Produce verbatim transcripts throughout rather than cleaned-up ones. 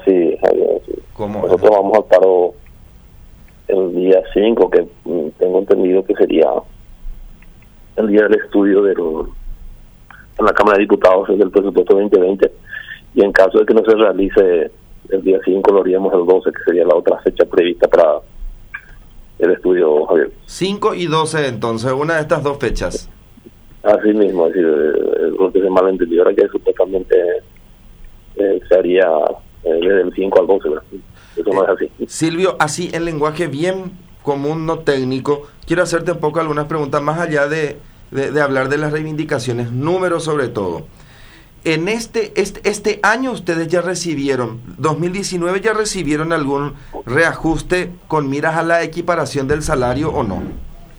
así, Javier, así. ¿Cómo? Nosotros vamos al paro el día cinco, que mm, tengo entendido que sería el día del estudio del, en la Cámara de Diputados del presupuesto veinte veinte, y en caso de que no se realice el día cinco, lo haríamos el doce, que sería la otra fecha prevista para el estudio, Javier. cinco y doce, entonces, una de estas dos fechas. Así mismo, es decir, eh, lo que se malentendió era que supuestamente eh, se haría eh, desde el cinco al doce, ¿verdad? Eso no es así. Silvio, así en lenguaje bien común, no técnico, quiero hacerte un poco algunas preguntas más allá de, de, de hablar de las reivindicaciones, números sobre todo. En este, este este año ustedes ya recibieron, dos mil diecinueve, ya recibieron algún reajuste con miras a la equiparación del salario o no?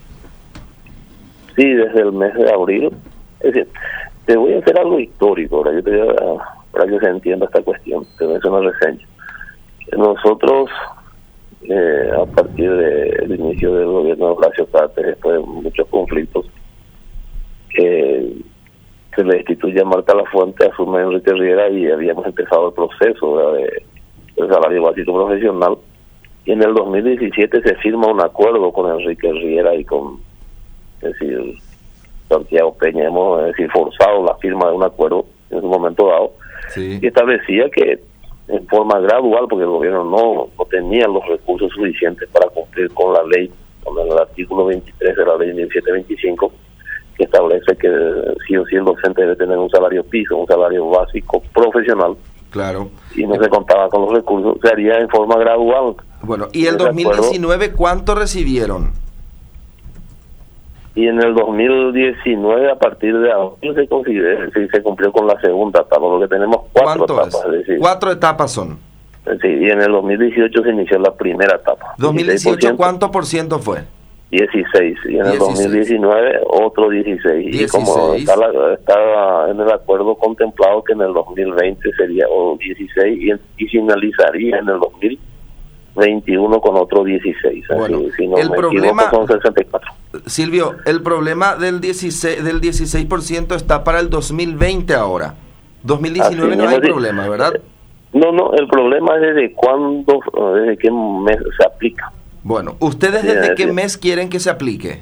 Sí, desde el mes de abril. Es decir, te voy a hacer algo histórico, ahora yo te voy a, para que se entienda esta cuestión, te voy a hacer una reseña. Nosotros, eh, a partir del inicio del gobierno de Horacio Cartes, después de muchos conflictos, eh, se le destituye a Marta Lafuente, asume Enrique Riera y habíamos empezado el proceso, ¿verdad?, de, del salario básico profesional, y en el dos mil diecisiete se firma un acuerdo con Enrique Riera y con, es decir, Santiago Peña. Hemos, es decir, forzado la firma de un acuerdo en un momento dado, Sí. y establecía que en forma gradual, porque el gobierno no, no tenía los recursos suficientes para cumplir con la ley, con el artículo veintitrés de la ley mil setecientos veinticinco, que establece que sí o sí el docente debe tener un salario piso, un salario básico profesional. Claro. Y no se contaba con los recursos, se haría en forma gradual. Bueno, ¿y el ¿De dos mil diecinueve cuánto recibieron? Y en el dos mil diecinueve, a partir de abril, se considera, sí, se cumplió con la segunda etapa, porque tenemos cuatro ¿Cuánto etapas. es? Es decir, Cuatro etapas son. sí, y en el dos mil dieciocho se inició la primera etapa. dos mil dieciocho, ¿cuánto por ciento fue? dieciséis, y en el dos mil diecinueve otro dieciséis. dieciséis. Y como está, la, está en el acuerdo contemplado que en el dos mil veinte sería o dieciséis y, y finalizaría en el dos mil veintiuno con otro dieciséis. Bueno, así, si no el me problema, equivoco, son sesenta y cuatro. Silvio, el problema del dieciséis del dieciséis por ciento está para el dos mil veinte ahora. dos mil diecinueve Así no hay mismo, sí. problema, ¿verdad? No, no, el problema es desde cuándo, desde qué mes se aplica. Bueno, ¿ustedes Sí, desde es qué decir, mes quieren que se aplique?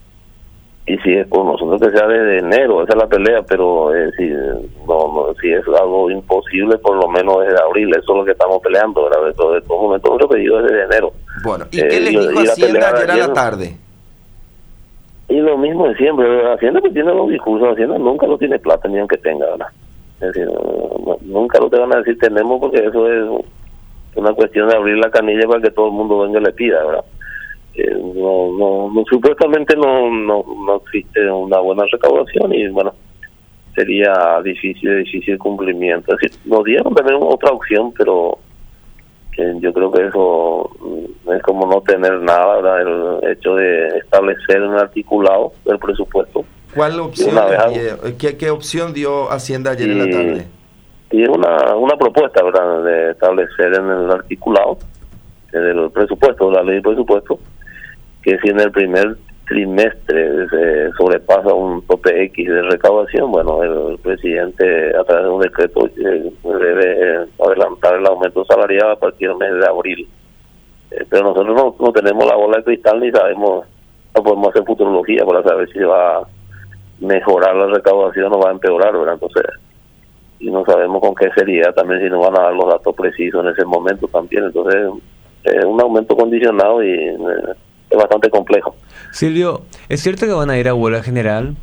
Y si es por nosotros que sea desde enero, esa es la pelea, pero eh, si, no, no, si es algo imposible, por lo menos desde abril, eso es lo que estamos peleando, ¿verdad? De todo, de todo momento, nuestro pedido es desde enero. Bueno, ¿y Eh, qué les y- dijo y la Hacienda pelea de ayer a ayer- la tarde? Y lo mismo de siempre, ¿verdad? Hacienda que tiene los discursos, Hacienda nunca lo tiene plata ni aunque tenga, ¿verdad? Es decir, no, nunca lo te van a decir tenemos, porque eso es una cuestión de abrir la canilla para que todo el mundo venga y le pida, ¿verdad? Eh, no, no, no, supuestamente no, no, no existe una buena recaudación y bueno, sería difícil, difícil cumplimiento. Es decir, nos dieron también otra opción, pero que yo creo que eso mm, es como no tener nada, ¿verdad? El hecho de establecer un articulado del presupuesto. ¿Cuál opción Una vez algo. dio- ¿qué, qué opción dio Hacienda ayer en la Y- tarde? Y es una, una propuesta, ¿verdad?, de establecer en el articulado eh, del presupuesto, de la ley de presupuesto, que si en el primer trimestre se sobrepasa un tope X de recaudación, bueno, el presidente a través de un decreto eh, debe eh, adelantar el aumento salarial a partir del mes de abril. Eh, pero nosotros no, no tenemos la bola de cristal ni sabemos, no podemos hacer futurología para saber si va a mejorar la recaudación o va a empeorar, ¿verdad? Entonces, y no sabemos con qué seriedad también, si nos van a dar los datos precisos en ese momento también. Entonces, es un aumento condicionado y eh, es bastante complejo. Silvio, ¿es cierto que van a ir a huelga general?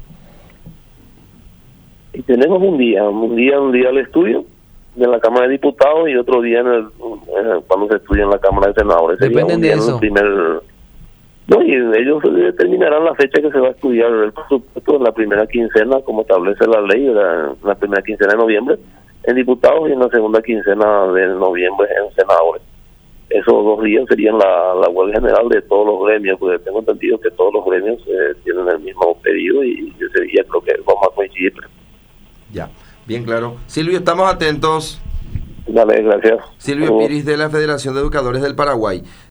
Y tenemos un día, un día, un día al estudio en la Cámara de Diputados y otro día en el, en el- cuando se estudia en la Cámara de Senadores. Sería Dependen un día de en el eso. primer, no, y ellos determinarán la fecha que se va a estudiar el presupuesto en la primera quincena, como establece la ley, ¿verdad?, en la primera quincena de noviembre en diputados y en la segunda quincena de noviembre en senadores. Esos dos días serían la, la huelga general de todos los gremios, porque tengo entendido que todos los gremios eh, tienen el mismo pedido y ese día creo que vamos a coincidir. Ya, bien claro. Silvio, estamos atentos. Dale, gracias. Silvio Saludos. Piris de la Federación de Educadores del Paraguay.